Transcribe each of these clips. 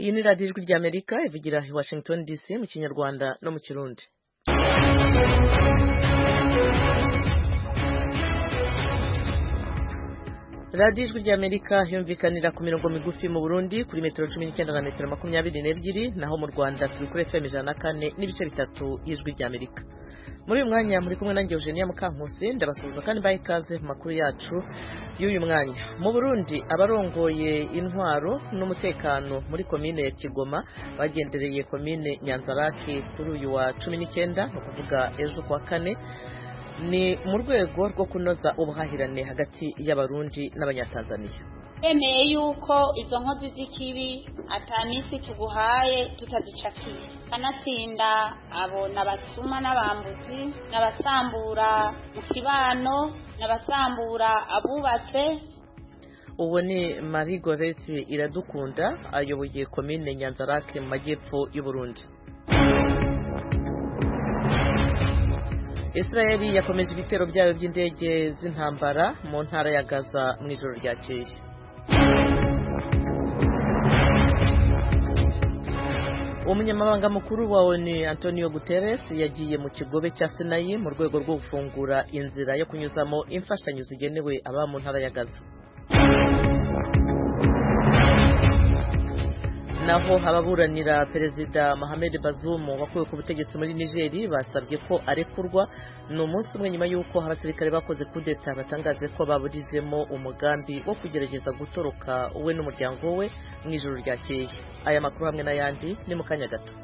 Iyi ni radiyo ijwi ry'Amerika ivugira i Washington DC mu Kinyarwanda no mu Kirundi. radiyo ijwi ry'Amerika yumvikanira ku mirongo migufi mu Burundi kuri metero 19 na metero 22, naho mu Rwanda turi kuri FM 104 n'ibice bitatu y'ijwi ry'Amerika. Muri uyu mwanya muri kumwe nanjye Eugenia Mukankusi, ndabasuhuza kandi baye ikaze mu makuru yacu y'uyu mwanya. Mu Burundi abarongoye intwaro n'umutekano muri komine ya Kigoma bagendereye komine Nyanzarake kuri uyu wa 19, no kuvuga ejo kwa kane, ni mu rwego rwo kunoza ubuhahirane hagati y'abarundi n'abanyatanzania. Emeye yuko izo nkozi z'ikibi atamisi tuguhaye tutazicakiye, kanatsinda abo n'abasuma n'abambuzi n'abasambura mu kibano n'abasambura abubatse. Uwo ni Marie Gorete Iradukunda ayoboye komine Nyanzarake mu majyepfo y'u Burundi. Israeli yakomeje ibitero byayo by'indege z'intambara mu ntara ya Gaza mu ijoro ryakeye. Umunyamabanga mukuru wa ONU Antonio Guterres yagiye mu kigobe cya Sinayi mu rwego rwo gufungura inzira yo kunyuzamo imfashanyo zigenewe aba mu ntara ya Gaza. Naho ababuranira Perezida Mohamed Bazoum wakuwe ku butegetsi muri Niger basabye ko arekurwa. Ni umunsi umwe nyuma y'uko abasirikare bakoze kudeta batangaje ko baburijemo umugambi wo kugerageza gutoroka we n'umuryango we mu ijoro ryakeye. Aya makuru hamwe n'ayandi ni mu kanya gato.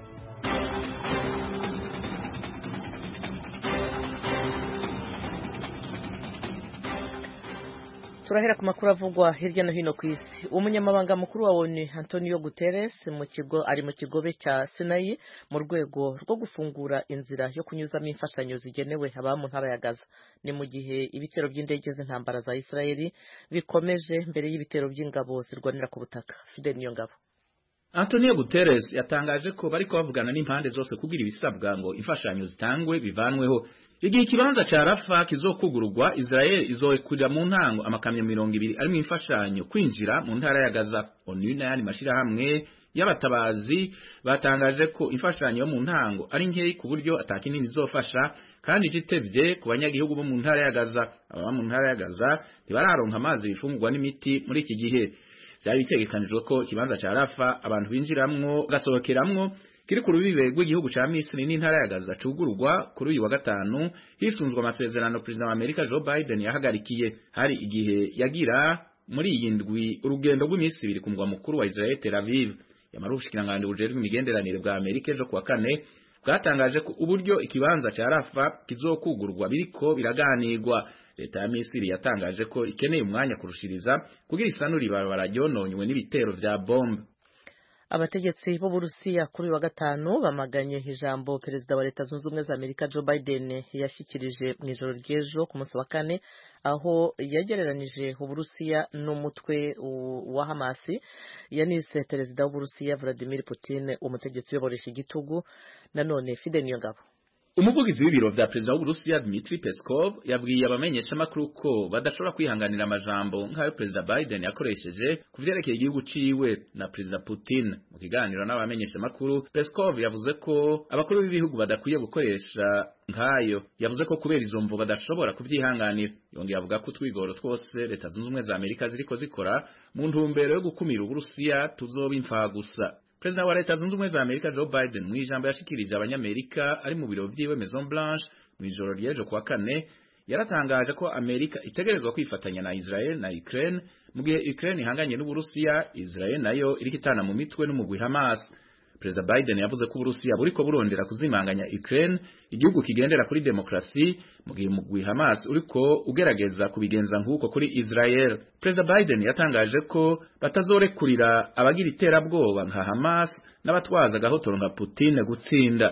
Turahera ku makuru avugwa hirya no hino ku isi. Umunyamabanga mukuru wa ONU Antonio Guterres ari mu kigobe cya Sinayi mu rwego rwo gufungura inzira yo kunyuzamo imfashanyo zigenewe aba mu ntara ya Gaza. Ni mu gihe ibitero by'indege z'intambara za Israeli bikomeje mbere y'ibitero by'ingabo zirwanira ku butaka. Fidel Niyongabo. Antonio Guterres yatangaje ko bariko bavugana n'impande zose kugira ibisabwa ngo imfashanyo zitangwe bivanweho. Igihe ikibanza ca Rafa kizokugururwa, Israel izokurira mu ntango amakamyo 200 arimo imfashanyo kwinjira mu ntara ya Gaza. ONU n'ayandi mashirahamwe y'abatabazi batangaje ko imfashanyo yo mu ntango ari nkeyi ku buryo atakinini izofasha kandi jitevye ku banyagihugu bo mu ntara ya Gaza. Aba mu ntara ya Gaza ntibararonka amazi, bifungurwa n'imiti muri iki gihe. Byari bitegekanijwe ko ikibanza ca Rafa abantu binjiramwo gasohokeramwo kiri ku rubibe rw'igihugu ca Misiri n'intara ya Gaza cugururwa kuri uyu wa gatanu hisunzwe amasezerano Perezida wa Amerika Joe Biden yahagarikiye. Hari igihe yagira muri iyi ndwi urugendo rw'imisi ibiri ku mugwa mukuru wa Israel Tel Aviv. Yamara ubushikiranganje bujejwe imigenderanire bwa Amerika ejo kuwa kane bwatangaje ko uburyo ikibanza ca Rafa kizokugururwa biriko biraganirwa. Leta ya Misiri yatangaje ko ikeneye umwanya kurushiriza kugira isanura ibarabara ryononywe n'ibitero vya bombe. Abategetsi b'u Burusiya kuri wa gatanu bamaganye ijambo Perezida wa Leta Zunze Ubumwe za Amerika Joe Biden yashyikirije mu ijoro ry'ejo ku munsi wa kane, aho yagereranije u Burusiya n'umutwe wa Hamas. Yanise Perezida w'u Burusiya Vladimir Putin umutegetsi uyoboresha igitugu. Nanone Fidel Niyongabo. Umuvugizi w'ibiro vya Perezida w'Uburusiya Dmitry Peskov yabwiye abamenyesha makuru ko badashobora kwihanganira amajambo nk'ayo Perezida Biden yakoresheje kuvyerekeye igihugu ciwe na Perezida Putin. Mu kiganiro n'abamenyesha makuru, Peskov yavuze ko abakuru b'ibihugu badakwiye gukoresha nk'ayo. Yavuze ko kubera izo mvo badashobora kuvyihanganira. Yongeye avuga ko twigoro twose Leta Zunze Ubumwe za Amerika ziriko zikora mu ntumbero yo gukumira Uburusiya tuzoba imfa gusa. Perezida wa Leta Zunze Ubumwe za Amerika Joe Biden mu ijambo yashikirije abanyamerika ari mu biro vyiwe Maison Blanche mu ijoro ry'ejo kuwa kane yaratangaje ko Amerika itegerezwa kwifatanya na Israel na Ukraine mu gihe Ukraine ihanganye n'Uburusiya, Israel nayo iriko itana mu mitwe n'umugwi Hamas. Perezida Biden yavuze ko Uburusiya buriko burondera kuzimanganya Ukraine, igihugu kigendera kuri demokrasi, mu gihe umugwi Hamas uriko ugerageza kubigenza nk'uko kuri Israel. Perezida Biden yatangaje ko batazorekurira abagira iterabwoba nka Hamas n'abatwaza gahotoro nka Putin gutsinda.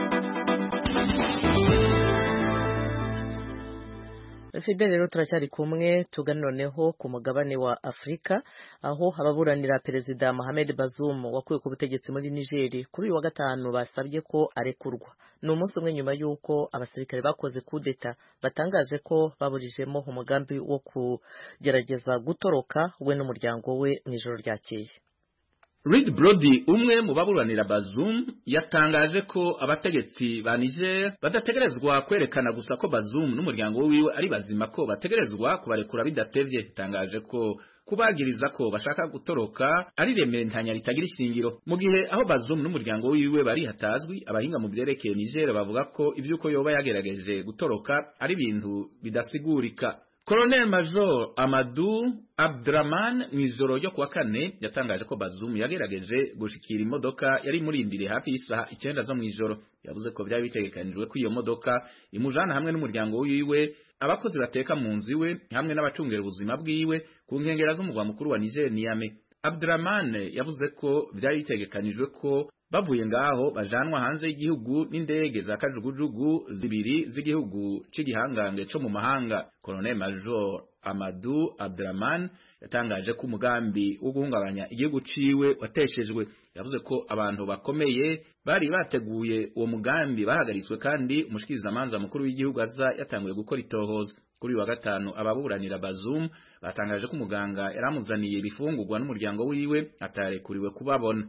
Fidel, rero turacyari kumwe tugana noneho ku mugabane wa Afrika, aho ababuranira Perezida Mohamed Bazoum wakuwe ku butegetsi muri Niger kuri uyu wa gatanu basabye ko arekurwa. Ni umunsi umwe nyuma y'uko abasirikare bakoze kudeta batangaje ko baburijemo umugambi wo kugerageza gutoroka we n'umuryango we mu ijoro ryakeye. Reed Brody umwe mu baburanira Bazoum yatangaje ko abategetsi ba Niger badategerezwa kwerekana gusa ko Bazoum n'umuryango wiwe ari bazima, ko bategerezwa kubarekura bidatevye. Yatangaje ko kubagiriza ko bashaka gutoroka ari rementanya ritagira ishingiro, mu gihe aho Bazoum n'umuryango wiwe bari hatazwi. Abahinga mu byerekeye Niger bavuga ko ivyuko yoba yagerageje gutoroka ari ibintu bidasigurika. Colonel Major Amadou Abdraman mw'ijoro ryo kuwa kane yatangaje ko Bazoum yagerageje gushikira imodoka yari murindire hafi y'isaha 9 zo mw'ijoro. Yavuze ko byari bitegekanijwe ko iyo modoka imujana hamwe n'umuryango wiwe, abakozi bateka mu nzu iwe hamwe n'abacungera ubuzima bwiwe ku nkengera z'umugwa mukuru wa Niger Niamey. Abdraman yavuze ko byari bitegekanijwe ko bavuye ngaho bajanwa hanze y'igihugu n'indege za kajugujugu zibiri z'igihugu c'igihangange co mu mahanga. Colonel Major Amadou Abdraman yatangaje ko umugambi wo guhungabanya igihugu ciwe wateshejwe. Yavuze ko abantu bakomeye bari bateguye uwo mugambi bahagaritswe, kandi umushikirizamanza mukuru w'igihugu aza yatanguye gukora itohoza. Kuri wa gatanu ababuranira Bazoum batangaje ko umuganga yaramuzaniye ibifungurwa n'umuryango wiwe atarekuriwe kubabona.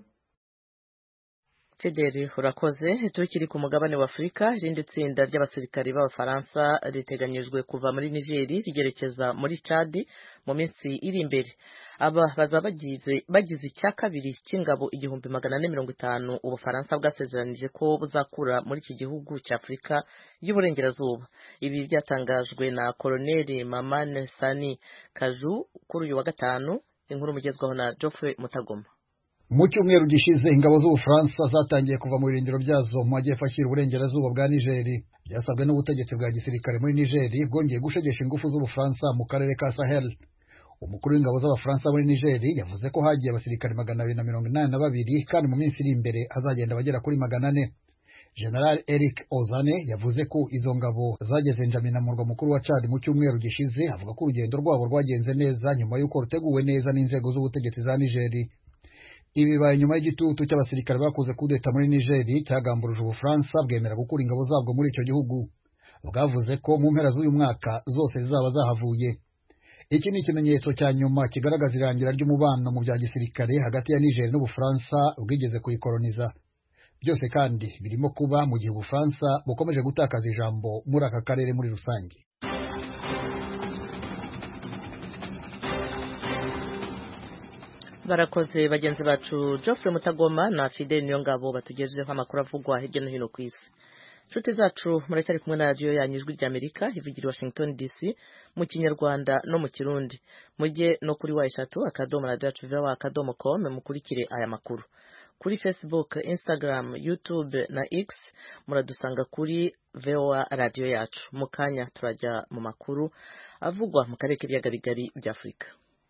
Fideli urakoze. Tukiri ku mugabane wa Afrika, irindi tsinda ry'abasirikari b'Abafaransa riteganyijwe kuva muri Niger rigerekeza muri Chad mu minsi iri imbere. Aba bazaba bagize icya kabiri cy'ingabo 1450 Ubufaransa bwasezeranije ko buzakura muri iki gihugu cya Afrika y'uburengerazuba. Ibi byatangajwe na Colonel Mamane Sani Kaju kuri uyu wa gatanu. Inkuru mugezwaho na Geoffrey Mutagoma. Mu cyumweru gishize ingabo z'Ubufaransa zatangiye kuva mu birindiro byazo mu majyepfo ashyira uburengerazuba bwa Niger. Byasabwe n'ubutegetsi bwa gisirikare muri Niger bwongeye gushegesha ingufu z'Ubufaransa mu karere ka Sahel. Umukuru w'ingabo z'Abafaransa muri Niger yavuze ko hagiye abasirikare 282 kandi mu minsi iri imbere hazagenda bagera kuri 400. General Eric Ozane yavuze ko izo ngabo zageze N'Djamena mu murwa mukuru wa Chad mu cyumweru gishize. Avuga ko urugendo rwabo rwagenze neza nyuma y'uko ruteguwe neza n'inzego z'ubutegetsi za Niger. Ibi bibaye nyuma y'igitutu cy'abasirikare bakoze kudeta muri Niger cyagamburuje Ubufaransa bwemera gukura ingabo zabwo muri icyo gihugu. Bwavuze ko mu mpera z'uyu mwaka zose zizaba zahavuye. Iki ni ikimenyetso cya nyuma kigaragaza irangira ry'umubano mu bya gisirikare hagati ya Niger n'Ubufaransa bwigeze kuyikoloniza. Byose kandi birimo kuba mu gihe Ubufaransa bukomeje gutakaza ijambo muri aka karere muri rusange. Barakoze bagenzi bacu Geoffrey Mutagoma na Fidel Niyongabo batugejejeho amakuru avugwa hirya no hino ku isi. Nshuti zacu muracyari kumwe na radio yanyu Ijwi ry'Amerika ivugira Washington DC mu Kinyarwanda no mu Kirundi. Mujye no kuri wa@radio.com mukurikire aya makuru. Kuri Facebook, Instagram, YouTube na X muradusanga kuri VOA radio yacu. Mukanya turajya mu makuru avugwa mu karere k'ibiyaga bigari bya Afrika.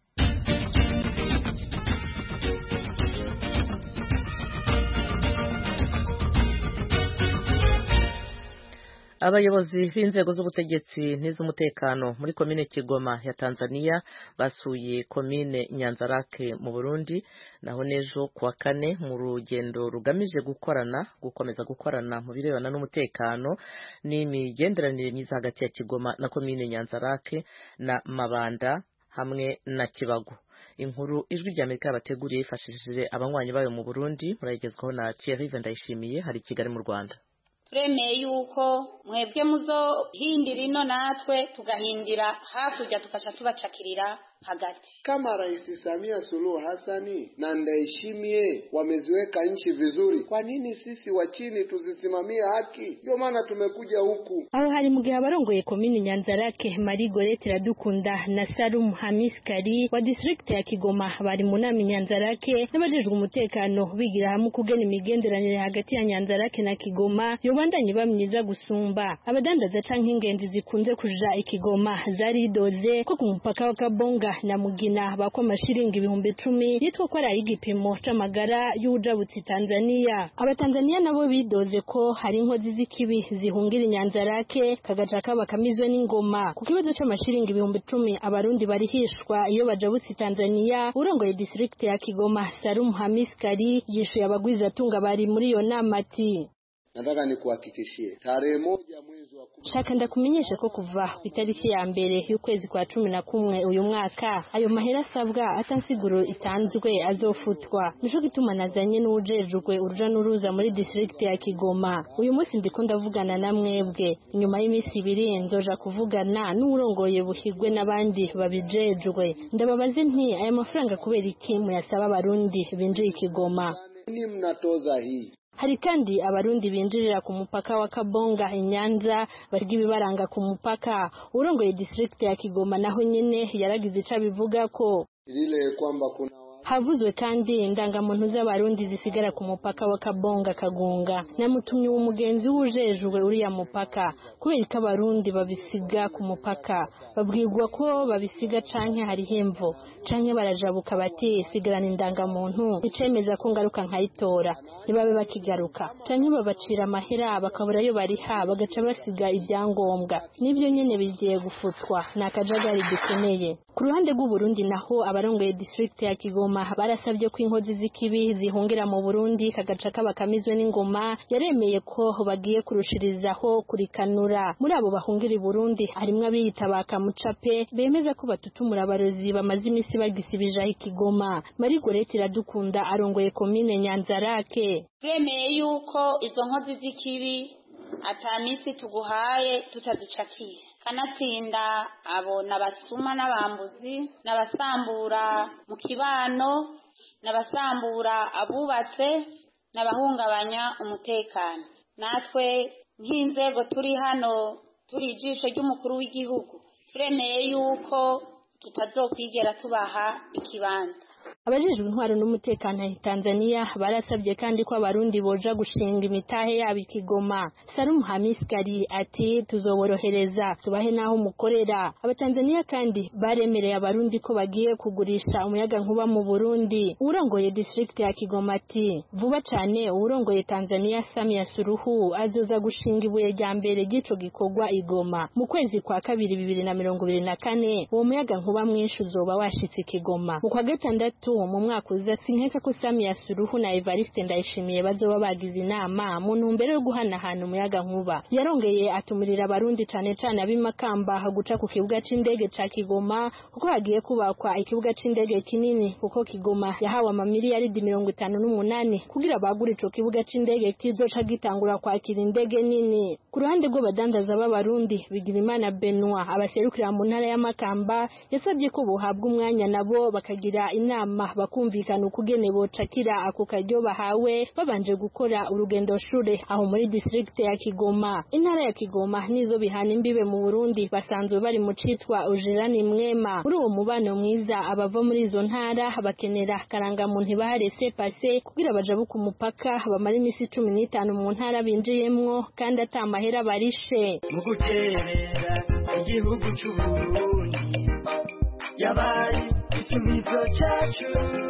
Abayobozi b'inzego z'ubutegetsi n'iz'umutekano muri komine Kigoma ya Tanzania basuye komine Nyanzarake mu Burundi naho nejo kuwa kane mu rugendo rugamije gukomeza gukorana mu birebana n'umutekano n'imigenderanire myiza hagati ya Kigoma na komine Nyanzarake na Mabanda hamwe na Kibago. Inkuru Ijwi ry'Amerika yabateguriye yifashishije abanywanyi bayo mu Burundi murayigezwaho na Thierry Vendayishimiye hari Kigali mu Rwanda. Turemeye yuko mwebwe muzohindira ino natwe tugahindira hakurya tukasha tubacakirira hagati. Kama Rais Samia Suluhu Hassani na Ndayishimiye wameziweka nchi vizuri, kwa nini sisi wa chini tusisimamie haki? Ndio maana tumekuja huku. Aho hari mu gihe abarongoye komine Nyanzarake Marie Gorete Iradukunda na Salum Hamis Kari wa district ya Kigoma bari mu nama Nyanzarake n'abajejwe umutekano bigira hamwe kugena imigenderanire hagati ya Nyanzarake na Kigoma yobandanye bamyiza gusumba. Abadandaza canke ingenzi zikunze kuja ikigoma zari doze ko ku mupaka wa Kabonga na Mugina bako amashiringi 10,000 yitwa ko ari igipimo c'amagara y'ujabutsi Tanzania. Abatanzania nabo bidoze ko hari inkozi z'ikibi zihungira Nyanzarake kagaca kabakamizwe n'ingoma. Ku kibazo c'amashiringi 10,000 abarundi barihishwa iyo bajabutsi Tanzania, urongoye district ya Kigoma Salum Hamis Kari yishuye abagwiza tunga bari muri yo nama ati Nataka nikuhakikishie tarehe 1 mwezi wa 10. Shaka ndakumenyesha ko kuva ku itariki ya mbere y'ukwezi kwa 11 uyu mwaka ayo mahera asabwa atansiguro itanzwe azofutwa. Nico gituma nazanye n'ujejwe uruja n'uruza muri district ya Kigoma. Uyu munsi ndiko ndavugana na mwebwe. Nyuma y'imisi 2 nzoja kuvugana n'urongoye Buhigwe n'abandi babijejwe. Ndababaze nti aya mafaranga kubera iki muyasaba abarundi binjiye Kigoma? Ni mnatoza hii. Hari kandi abarundi binjirira ku mupaka wa Kabonga Inyanza barigi bibaranga ku mupaka. Urongoye district ya Kigoma naho nyene yaragize ica bivuga ko ile kwamba kuna havuzwe kandi indangamuntu z'abarundi zisigara ku mupaka wa Kabonga Kagunga. Namutumye umugenzi wujejwe uriya mupaka kubera ko abarundi babisiga ku mupaka. Babwirwa ko babisiga canke hari hemvo canke barajabuka bati sigarana indangamuntu icemeza ko ngaruka nkayitora nibabe bakigaruka canke babacira amahera bakaburayo bariha bagaca basiga ibyangombwa. Nivyo nyene bigiye gufutwa nakajagari dukeneye. Ku ruhande rw'u Burundi naho abarongoye district ya Kigoma barasabye ko inkozi z'ikibi zihungira mu Burundi kagaca kabakamizwe n'ingoma. Yaremeye ko bagiye kurushirizaho kurikanura. Muri abo bahungira i Burundi harimwe abiyita bakamucape bemeza ko batutumura abarozi bamaze imisi bagisibija Kigoma. Marigorete Iradukunda arongoye komine Nyanzarake. Twemeye yuko izo nkozi z'ikibi atamisi tuguhaye tutazicakiye. Kanatsinda abo nabasuma n'abambuzi n'abasambura mu kibano n'abasambura abubatse n'abahungabanya umutekano. Natwe nk'inzego turi hano turi ijisho ry'umukuru w'igihugu turemeye yuko tutazokwigera tubaha ikibanza. Abajejwe intwaro n'umutekano ya Tanzania barasabye kandi ko abarundi boja gushinga imitahe yabo Kigoma. Salum Hamis Kari ati tuzoborohereza tubahe naho mukorera. Abatanzania kandi baremereye abarundi ko bagiye kugurisha umuyaga nkuba mu Burundi. Urongoye district ya Kigoma ati vuba cyane urongoye Tanzania Samia Suluhu azoza gushinga ibuye rya mbere gico gikorwa Igoma mu kwezi kwa 2024. Uwo muyaga nkuba mwinshi uzoba washitse Kigoma mu kwa gatandatu mu mwaka uza. Sinkeka ko Samia Suluhu na Evariste Ndayishimiye bazoba bagize inama mu ntumbero yo guhanahana umuyaga nkuba. Yarongeye atumurira abarundi cane abimakamba guca ku kibuga c'indege ca Kigoma kuko hagiye kubakwa ikibuga c'indege kinini kuko Kigoma yahawe amamiliyaridi 58 kugira bagure ico kibuga c'indege kizoca gitangura kwakira indege nini. Ku ruhande rw'abadandaza b'abarundi Bigirimana Benoit abaserukira mu ntara y'Amakamba yasabye ko buhabwa umwanya nabo bakagira inama bakumvikana ukugene bocakira ako karyo bahawe babanje gukora urugendo shure aho muri district ya Kigoma. Intara ya Kigoma nizo bihana imbibe mu Burundi basanzwe bari mu citwa ujirani mwema. Muri uwo mubano mwiza abava muri izo ntara bakenera karanga muntu baharese pase kugira bajabuka umupaka bamara imisi 15 mu ntara binjiyemwo kandi atamahera barishe. Mu guterera igihugu cy'u Burundi yabaye igisubizo cyacu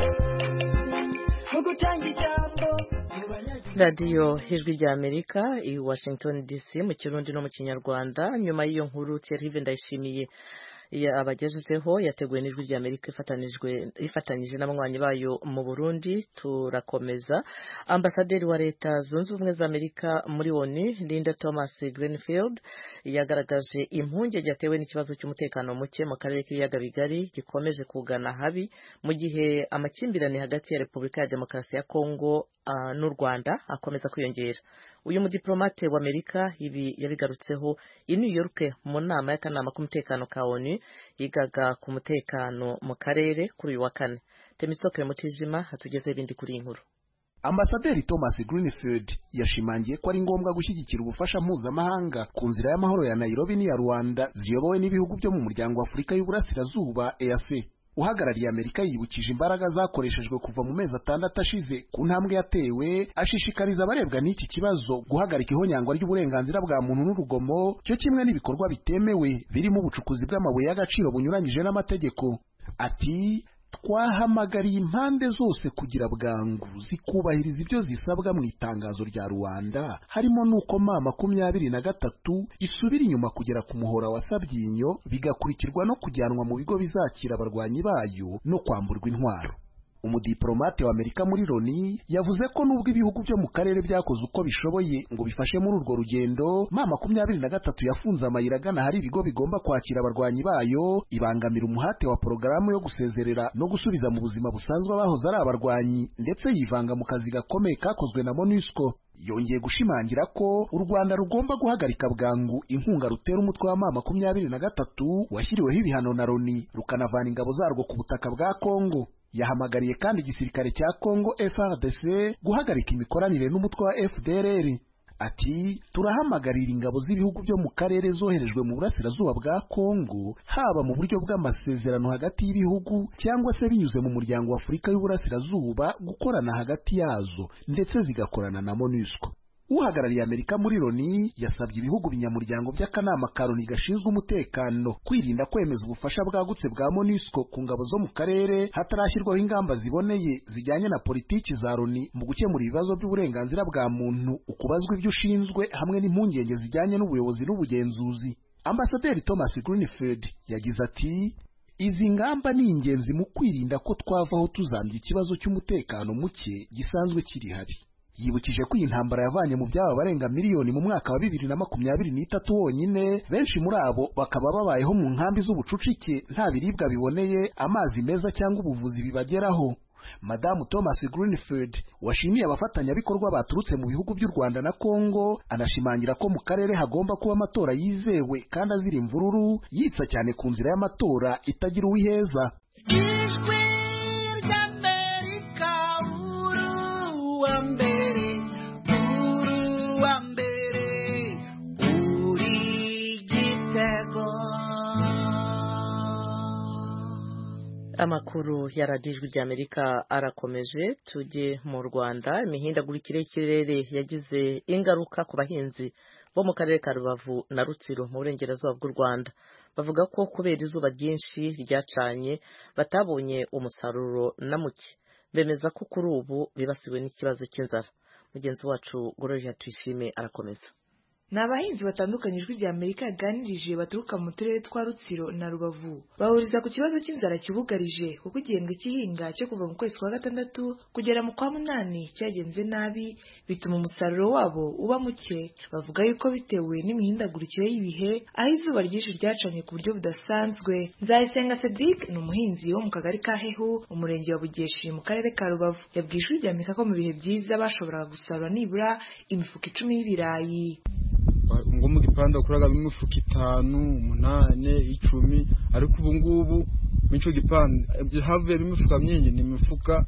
mu gutanga ijambo. Radio Ijwi rya Amerika i Washington DC mu Kirundi no mu Kinyarwanda. Nyuma y'iyo nkuru Thierry Ndayishimiye abagejejeho yateguwe n'Ijwi rya Amerika ifatanyije n'abanywanyi bayo mu Burundi. Turakomeza. Ambasaderi wa Leta Zunze Ubumwe za Amerika muri ONU Linda Thomas Greenfield yagaragaje impungenge yatewe n'ikibazo cy'umutekano muke mu karere k'ibiyaga bigari gikomeje kugana habi mu gihe amakimbirane hagati ya Repubulika ya Demokarasi ya Kongo n'u Rwanda akomeza kwiyongera. Uyu mudiplomate wa Amerika ibi yabigarutseho i New York mu nama y'akanama k'umutekano ka ONU yigaga ku mutekano mu karere kuri uyu wa kane. Temistoke Mutijima hatugeze ibindi kuri inkuru. Ambasaderi Thomas Greenfield yashimangiye ko ari ngombwa gushyigikira ubufasha mpuzamahanga ku nzira y'amahoro ya Nairobi n'iya Rwanda ziyobowe n'ibihugu byo mu muryango wa Afurika y'Uburasirazuba EAC. Uhagarariye Amerika yibukije imbaraga zakoreshejwe kuva mu mezi 6 ashize ku ntambwe yatewe, ashishikariza abarebwa n'iki kibazo guhagarika ihonyangwa ry'uburenganzira bwa muntu n'urugomo cyo kimwe n'ibikorwa bitemewe birimo ubucukuzi bw'amabuye y'agaciro bunyuranyije n'amategeko. Ati twahamagariye impande zose kugira bwangu zikubahiriza ibyo zisabwa mu itangazo rya Rwanda, harimo nuko M23 isubira inyuma kugera ku muhora wa Sabyinyo bigakurikirwa no kujyanwa mu bigo bizakira abarwanyi bayo no kwamburwa intwaro. umudiplomate wa Amerika muri Loni yavuze ko nubwo ibihugu byo mu karere byakoze uko bishoboye ngo bifashe muri urwo rugendo, M23 yafunze amayira agana hari ibigo bigomba kwakira abarwanyi bayo, ibangamira umuhate wa porogaramu yo gusezerera no gusubiza mu buzima busanzwe abahoze ari abarwanyi, ndetse yivanga mu kazi gakomeye kakozwe na MONUSCO. Yongeye gushimangira ko u Rwanda rugomba guhagarika bwangu inkunga rutera umutwe wa M23 washyiriweho ibihano na Loni, rukanavana ingabo zarwo ku butaka bwa Kongo. Yahamagariye kandi igisirikare cya Kongo FARDC guhagarika imikoranire n'umutwe wa FDLR. Ati, turahamagarira ingabo z'ibihugu byo mu karere zoherejwe mu burasirazuba bwa Kongo, haba mu buryo bw'amasezerano hagati y'ibihugu cyangwa se binyuze mu muryango wa Afurika y'Uburasirazuba, gukorana hagati yazo ndetse zigakorana na MONUSCO. Uhagarariye Amerika muri Loni yasabye ibihugu binyamuryango by'akanama ka Loni gashinzwe umutekano kwirinda kwemeza ubufasha bwagutse bwa MONUSCO ku ngabo zo mu karere hatarashyirwaho ingamba ziboneye zijyanye na politiki za Loni mu gukemura ibibazo by'uburenganzira bwa muntu, ukubazwa ibyo ushinzwe hamwe n'impungenge zijyanye n'ubuyobozi n'ubugenzuzi. Ambasaderi Thomas Greenfield yagize ati, izi ngamba ni ingenzi mu kwirinda ko twavaho tuzambye ikibazo cy'umutekano muke gisanzwe kiri habi. Yibukije ko intambara yavanye mu byaba barenga miliyoni mu mwaka wa 2023 wonyine, benshi muri abo bakaba babayeho mu nkambi z'ubucucike, nta biribwa biboneye, amazi meza cyangwa ubuvuzi bibageraho. Madamu Thomas Greenfield washimiye abafatanyabikorwa baturutse mu bihugu by'u Rwanda na Kongo, anashimangira ko mu karere hagomba kuba amatora yizewe kandi azira imvururu, yitsa cyane ku nzira y'amatora itagira uwiheza. Amakuru ya radiyo Ijwi ry'Amerika arakomeje. Tujye mu Rwanda. Imihindagurikire y'ikirere yagize ingaruka ku bahinzi bo mu karere ka Rubavu na Rutsiro mu burengerazuba bw'u Rwanda. Bavuga ko kubera izuba ryinshi ryacanye batabonye umusaruro na muke. Bemeza ko kuri ubu bibasiwe n'ikibazo cy'inzara. Mugenzi wacu Gloria Tuyishime arakomeza. Ni abahinzi batandukanye Ijwi ry'Amerika yaganirije baturuka mu turere twa Rutsiro na Rubavu, bahuriza ku kibazo cy'inzara kibugarije kuko igihembwe cy'ihinga cyo kuva mu kwezi kwa gatandatu kugera mu kwa munani cyagenze nabi, bituma umusaruro wabo uba muke. Bavuga yuko bitewe n'imihindagurikire y'ibihe, aho izuba ryinshi ryacanye ku buryo budasanzwe. Nzayisenga Cedric ni umuhinzi wo mu kagari ka Hehu, umurenge wa Bugeshi mu karere ka Rubavu. Yabwiye Ijwi ry'Amerika ko mu bihe byiza bashoboraga gusarura nibura imifuka 10 y'ibirayi. ngo mu gipanda kuraga imifuka 5, 8, 10, ariko ubu ngubu mico gipanda havuye imifuka myinshi, ni imifuka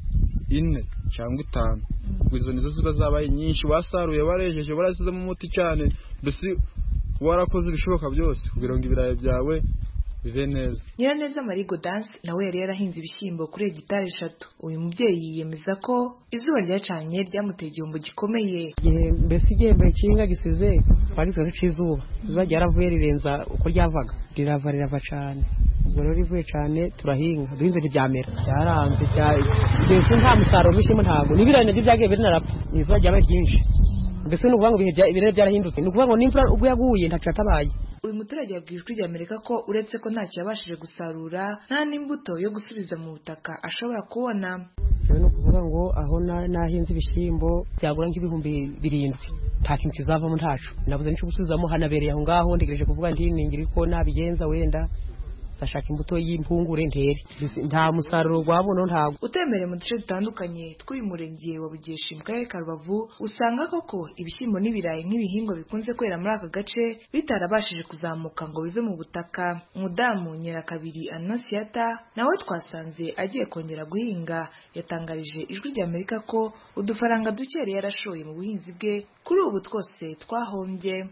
4 cyangwa 5. Izo nizo ziba zabaye nyinshi, wasaruye warejeje warasize mu muti cyane, mbese warakoze ibishoboka byose kugira ngo ibirayi byawe bive neza. Nyiraneza Marigo Dance nawe yari yarahinze ibishyimbo kuri hegitari 3. Uyu mubyeyi yemeza ko izuba ryacanye ryamuteye igihombo gikomeye. Mbese igihembo cy'inga gisize bagizwe n'izuba. Izuba ryaravuye rirenza uko ryavaga, rirava cyane. Ubwo rero rivuye cyane turahinga, duhinze ntibyamera, byaranze mbese nta musaruro mwishimo, ntago n'ibirane byagiye birinarapfa. Izuba ryabaye ryinshi, mbese n'ukuvuga ngo ibirere byarahindutse, n'ukuvuga ngo n'imvura ubwo yaguye ntacyo yatabaye. Uyu muturage yabwiye Ijwi ry'Amerika ko uretse ko ntacyo yabashije gusarura, nta n'imbuto yo gusubiza mu butaka ashobora kubona. Rero kuvuga ngo aho nahinze ibishyimbo byagura nk'ibihumbi 7, nta kintu kizavamo, ntacu nabuze n'icyo gusubizamo. Hanabereye aho ngaho ntegereje kuvuga nti ningira ko nabigenza wenda zashaka imbuto y'impungure ntere, nta musaruro gwabona ntago. Utemere mu duce dutandukanye tw'uyu murenge wa Bugeshi mu karere ka Rubavu, usanga koko ibishyimbo n'ibirayi nk'ibihingwa bikunze kwera muri aka gace bitarabashije kuzamuka ngo bive mu butaka. Umudamu Nyirakabiri Anosiata nawe twasanze agiye kongera guhinga, yatangarije Ijwi ry'Amerika ko udufaranga duke yarashoye mu buhinzi bwe kuri ubu twose twahombye.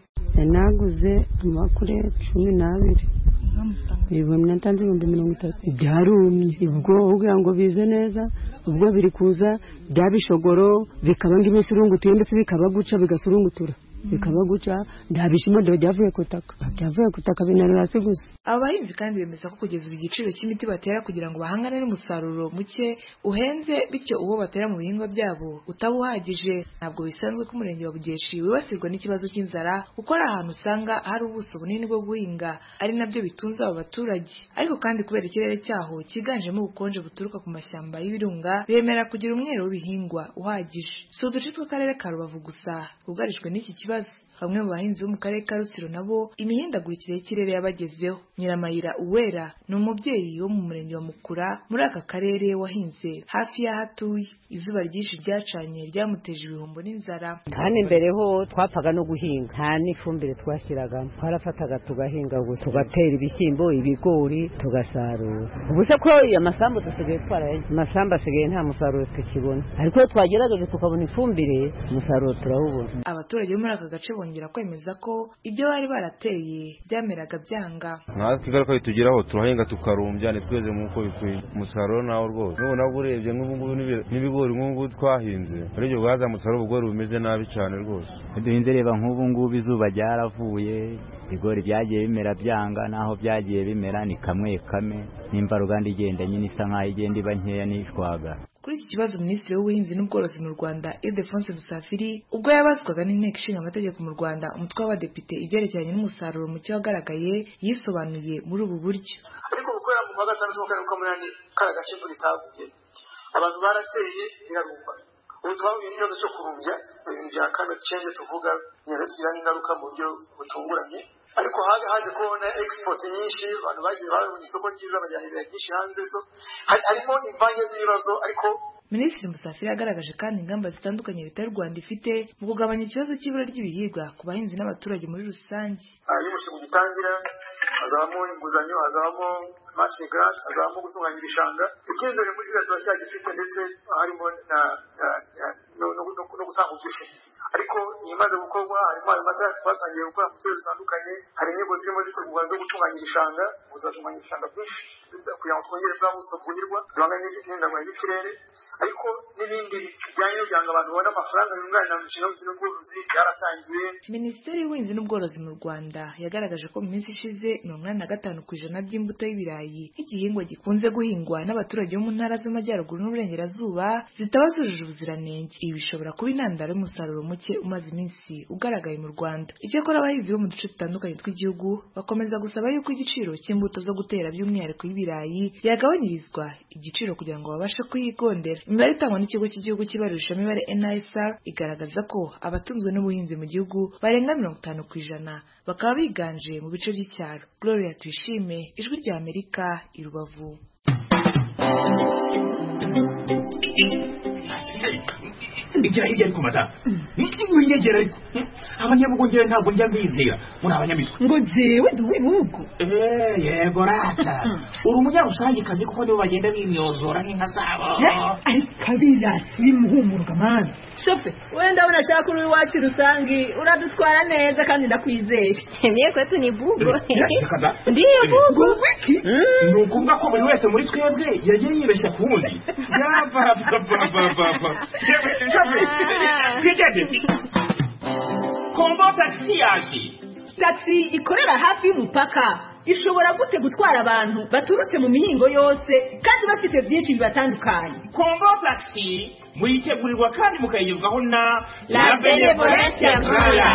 Naguze amakure 12, ibihumbi natanze 30. Byarumye ubwo ugira ngo bize neza, ubwo biri kuza byabishogoro bikaba ng'ibisurungutuye, mbese bikaba guca bigasurungutura. bikaba guca nta bishimo byavuye kutaka binarura hasi gusa. Abahinzi kandi bemeza ko kugeza ubu igiciro cy'imiti batera kugira ngo bahangane n'umusaruro muke uhenze, bityo uwo batera mu bihingwa byabo utabuhagije. Ntabwo bisanzwe ko umurenge wa Bugeshi wibasirwa n'ikibazo cy'inzara kuko ari ahantu usanga hari ubuso bunini bwo guhinga, ari nabyo bitunze abo baturage. Ariko kandi kubera ikirere cyaho cyiganjemo ubukonje buturuka ku mashyamba y'ibirunga, bemera kugira umwero w'ibihingwa uhagije. Si uduce tw'akarere ka Rubavu gusa twugarijwe n'iki kibazo. Bamwe mu bahinzi bo mu karere ka Rutsiro nabo imihindagurikire y'ikirere yabagezeho. Nyiramayira Uwera ni umubyeyi wo mu murenge wa Mukura muri aka karere wahinze hafi y'aho atuye. Izuba ryinshi ryacanye ryamuteje ibihombo n'inzara. Hano imbere ho twapfaga no guhinga, nta n'ifumbire twashyiragamo, twarafataga tugahinga gusa, tugatera ibishyimbo, ibigori, tugasarura. Ubu se ko amasambu dusigaye twaraye, amasambu asigaye nta musaruro tukibona, ariko iyo twagerageje tukabona ifumbire umusaruro turawubona. Abaturage bo muri aka gace bongera kwemeza ko ibyo bari barateye byameraga byanga. Natwe ingaruka bitugeraho, turahinga tukarumbya ntitweze nk'uko bikwiye, umusaruro nawo rwose. N'ubu nabwo urebye nk'ubu n'ibigori nk'ubu twahinze, ariko bwaza umusaruro ubugori bumeze nabi cyane rwose. Duhinze reba nk'ubu ngubu izuba ryaravuye, ibigori byagiye bimera byanga, naho byagiye bimera ni kamwe n'imvaruganda igenda nyine isa nk'aho igenda iba nkeya n'ishwaga. Kuri iki kibazo Minisitiri w'Ubuhinzi n'Ubworozi mu Rwanda Ildefonse Musafiri ubwo yabazwaga n'Inteko Ishinga Amategeko mu Rwanda umutwe w'Abadepite ibyerekeranye n'umusaruro muke wagaragaye, yisobanuye muri ubu buryo. Ariko gukorera mu kwa gatandatu w'akarere ka Munani kari agace imvura itaguye, abantu barateye birarumba. Ubu twahuye n'ikibazo cyo kurumbya, ibintu bya climate change tuvuga tugira ingaruka mu buryo butunguranye. Ariko haje kubona export nyinshi, abantu bagiye babona isoko ryiza bajyana ibintu byinshi hanze, so harimo imvange z'ibibazo. Ariko Minisitiri Musafiri yagaragaje kandi ingamba zitandukanye Leta y'u Rwanda ifite mu kugabanya ikibazo cy'ibura ry'ibiribwa ku bahinzi n'abaturage muri rusange. Iyo umushinga ugitangira hazabamo inguzanyo, hazabamo matching grant, hazabamo gutunganya ibishanga. Icyizere muri Leta turacyagifite, ndetse harimo no gutanga ubwishingizi. Ariko imaze gukorwa, harimo ayo matarasi twatangiye gukora mu turere dutandukanye, hari inyigo zirimo zitegurwa zo gutunganya ibishanga, uzatunganya ibishanga byinshi kugira ngo twongere bwa buso bwuhirwa duhangane n'ihindagurika ry'ikirere. Ariko n'ibindi bijyanye no kugira ngo abantu babone amafaranga yunganira mu mishinga y'ubuhinzi n'ubworozi byaratangiye. Minisiteri y'Ubuhinzi n'Ubworozi mu Rwanda yagaragaje ko mu minsi ishize 85% by'imbuto y'ibirayi nk'igihingwa gikunze guhingwa n'abaturage bo mu ntara z'Amajyaruguru n'Uburengerazuba zitaba zujuje ubuziranenge. Ibi bishobora kuba intandaro y'umusaruro muke umaze iminsi ugaragaye mu Rwanda. Icyakora abahinzi bo mu duce dutandukanye tw'igihugu bakomeza gusaba yuko igiciro cy'imbuto zo gutera by'umwihariko y'ibirayi yagabanyirizwa igiciro kugira ngo babashe kuyigondera. Imibare itangwa n'ikigo cy'igihugu cy'ibarurishamibare NISR igaragaza ko abatunzwe n'ubuhinzi mu gihugu barenga 50% bakaba biganje mu bice by'icyaro. Gloria Tuyishime, Ijwi rya Amerika, i Rubavu. Igira hirya ariko madamu, iki winyegera ariko abanyabugongera ntabwo njya mbizera muri abanyamitwe ngo jewe duwe bugo. Yego rata uri umunyarusangikazi kuko nibo bagenda bimyozora nk'inka zabo. Ariko abirasi muhumuruka mani shofe, wenda unashaka uri wacu rusangi uradutwara neza kandi ndakwizeye. Niye kwetu ni bugo. Ndiye bugo wiki nukumva ko buri wese muri twebwe yagiye yibeshya kundi. Kombo taxi yaje. Taxi ikorera hafi y'umupaka ishobora gute gutwara abantu baturutse mu mihingo yose kandi bafite byinshi bibatandukanye. Kombo taxi muyitegurirwa kandi mukayigezwaho na La Benevolence Rwanda.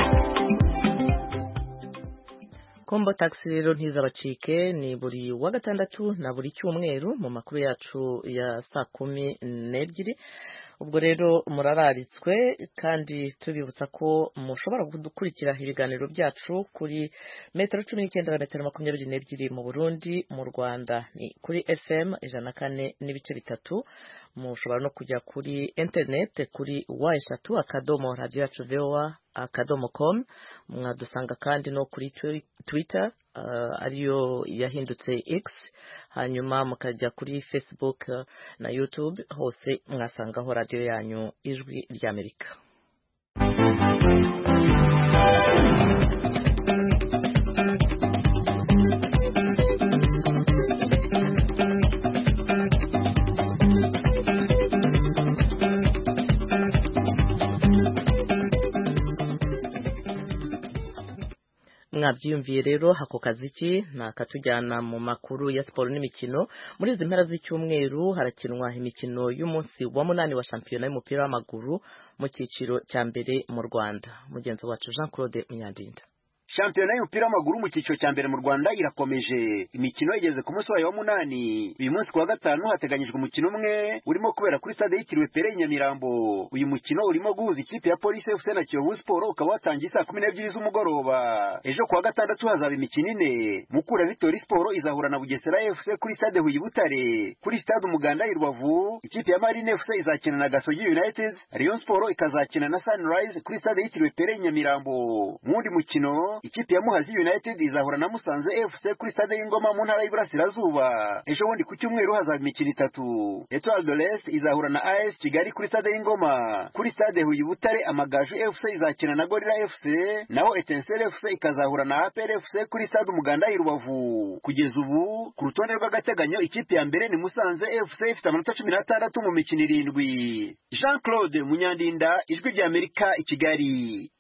Kombo taxi rero ntizabacike, ni buri wa gatandatu na buri cyumweru mu makuru yacu ya 12:00. Ubwo rero murararitswe, kandi tubibutsa ko mushobora gukurikira ibiganiro byacu kuri metero 19 na metero 22 mu Burundi, mu Rwanda ni kuri FM 104.3. Mushobora no kujya kuri internet kuri wa3.radio.com. Mwadusanga kandi no kuri Twitter ariyo yahindutse X, hanyuma mukajya kuri Facebook na YouTube, hose mwasangaho radio yanyu Ijwi rya Amerika. mwabyiyumviye rero ako kaziki nakatujyana mu makuru ya siporo n'imikino. Muri izi mpera z'icyumweru harakinwa imikino y'umunsi wa 8 wa shampiyona y'umupira w'amaguru mu cyiciro cya mbere mu Rwanda. Mugenzi wacu Jean Claude Munyandinda. Shampiyona y'umupira w'amaguru mu cyiciro cya mbere mu Rwanda irakomeje. Imikino igeze ku munsi wayo wa 8. Uyu munsi kwa gatanu hateganyijwe umukino umwe urimo kubera kuri stade yitiriwe Pere Nyamirambo. Uyu mukino urimo guhuza ikipe ya Police FC na Kiyovu Sport, ukaba watangiye saa 12 z'umugoroba. Ejo kwa gatandatu hazaba imikino ine. Mukura Victory Sport izahura na Bugesera FC kuri stade Huye Butare. Kuri stade Umuganda i Rubavu ikipe ya Marine FC izakina na Gasogi United. Rayon Sport ikazakina na Sunrise kuri stade yitiriwe Pere Nyamirambo. Mundi mukino ikipe ya Muhazi United izahura na Musanze FC kuri stade y'Ingoma mu ntara y'Iburasirazuba. Ejo bundi ku cyumweru hazaba imikino 3. Etoile de l'Est izahura na AS Kigali kuri stade y'Ingoma. Kuri stade Huye Butare Amagaju FC izakina na Gorilla FC, naho Etincelle FC ikazahura na APR FC kuri stade Umuganda i Rubavu. Kugeza ubu ku rutonde rw'agateganyo ikipe ya mbere ni Musanze FC ifite amanota 16 mu mikino 7. Jean Claude Munyandinda, Ijwi rya Amerika i Kigali.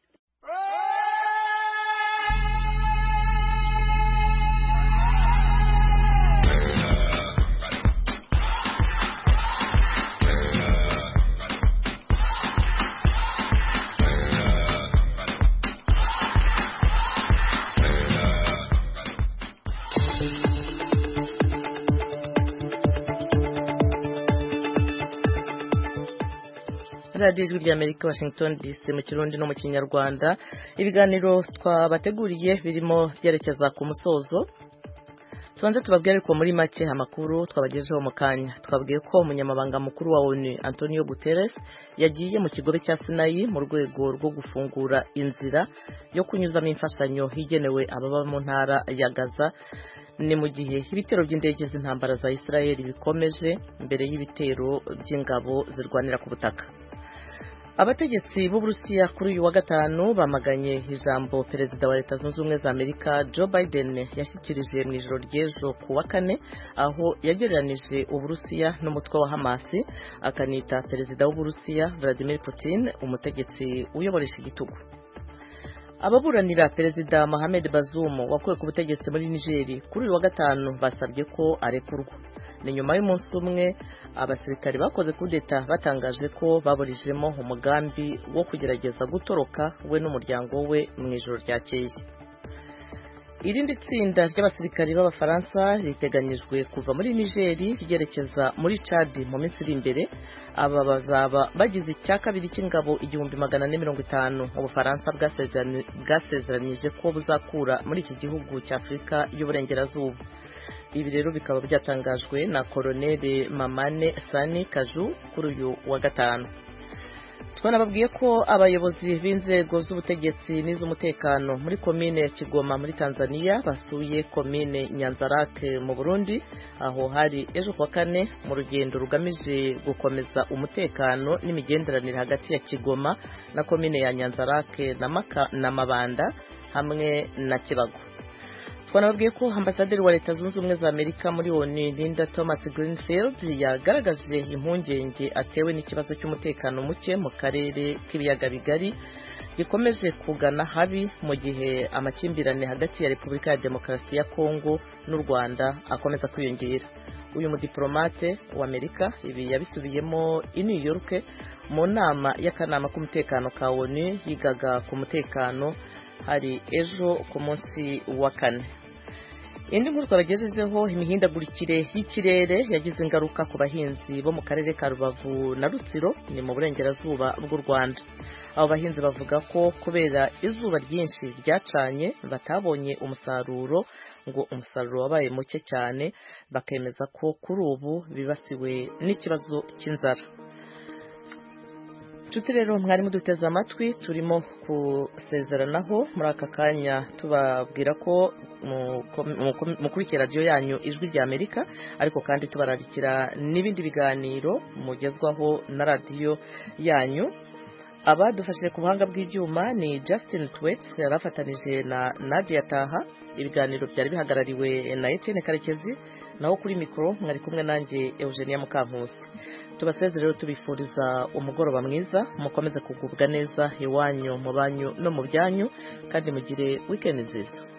Radio Ijwi rya Amerika Washington DC mu Kirundi no mu Kinyarwanda. Ibiganiro twabateguriye birimo byerekeza ku musozo. Tubanze tubabwire ko muri make amakuru twabagejeho mu kanya. Twabwiye ko umunyamabanga mukuru wa ONU Antonio Guterres yagiye mu kigobe cya Sinai mu rwego rwo gufungura inzira yo kunyuzamo imfashanyo higenewe ababa mu ntara ya Gaza. Ni mu gihe ibitero by'indege z'intambara za Israel bikomeje mbere y'ibitero by'ingabo zirwanira ku butaka. Abategetsi b'Uburusiya kuri uyu wa gatanu bamaganye ijambo Perezida wa Leta Zunze Ubumwe za Amerika Joe Biden yashyikirije mu ijoro ry'ejo ku wa kane, aho yagereranije Uburusiya n'umutwe wa Hamas, akanita Perezida w'Uburusiya Vladimir Putin umutegetsi uyoboresha igitugu. Ababuranira Perezida Mohamed Bazoum wakuwe ku butegetsi muri Niger kuri uyu wa gatanu basabye ko arekurwa. Ni nyuma y'umunsi umwe abasirikari bakoze kudeta batangaje ko baburijemo umugambi wo kugerageza gutoroka we n'umuryango we mu ijoro ryakeye. Irindi tsinda ry'abasirikari b'Abafaransa riteganyijwe kuva muri Niger ryerekeza muri Chad mu minsi iri imbere. Aba bazaba bagize icya kabiri cy'ingabo 1450 Ubufaransa bwasezeranije ko buzakura muri iki gihugu cya Afurika y'Uburengerazuba. Ibi rero bikaba byatangajwe na Colonel Mamane Sani Kaju kuri uyu wa gatanu. Twanababwiye ko abayobozi b'inzego z'ubutegetsi n'iz'umutekano muri komine ya Kigoma muri Tanzania basuye komine Nyanzarake mu Burundi, aho hari ejo kwa kane mu rugendo rugamije gukomeza umutekano n'imigenderanire hagati ya Kigoma na komine ya Nyanzarake na Mabanda hamwe na Kibago. Twanababwiye ko ambasaderi wa Leta Zunze Ubumwe za Amerika muri ONU Linda Thomas Greenfield yagaragaje impungenge atewe n'ikibazo cy'umutekano muke mu karere k'ibiyaga bigari gikomeje kugana habi mu gihe amakimbirane hagati ya Repubulika ya Demokarasi ya Kongo n'u Rwanda akomeza kwiyongera. Uyu mudiplomate wa Amerika ibi yabisubiyemo i New York mu nama y'akanama k'umutekano ka ONU yigaga ku mutekano hari ejo ku munsi wa kane. Indi nkuru twabagejejeho, imihindagurikire y'ikirere yagize ingaruka ku bahinzi bo mu karere ka Rubavu na Rutsiro ni mu burengerazuba bw'u Rwanda. Abo bahinzi bavuga ko kubera izuba ryinshi ryacanye batabonye umusaruro, ngo umusaruro wabaye muke cyane, bakemeza ko kuri ubu bibasiwe n'ikibazo cy'inzara. Nshuti rero mwari muduteze amatwi, turimo kusezeranaho muri aka kanya tubabwira ko mukurikira radiyo yanyu Ijwi rya Amerika, ariko kandi tubararikira n'ibindi biganiro mugezwaho na radiyo yanyu. Abadufashije ku buhanga bw'ibyuma ni Justin Twet yarafatanije na Nadia Taha. Ibiganiro byari bihagarariwe na Etienne Karekezi, naho kuri mikoro mwari kumwe nanjye Eugenia Mukankusi. Tubasezerere rero tubifuriza umugoroba mwiza, mukomeze kugubwa neza iwanyu mu banyu no mu byanyu, kandi mugire weekend nziza.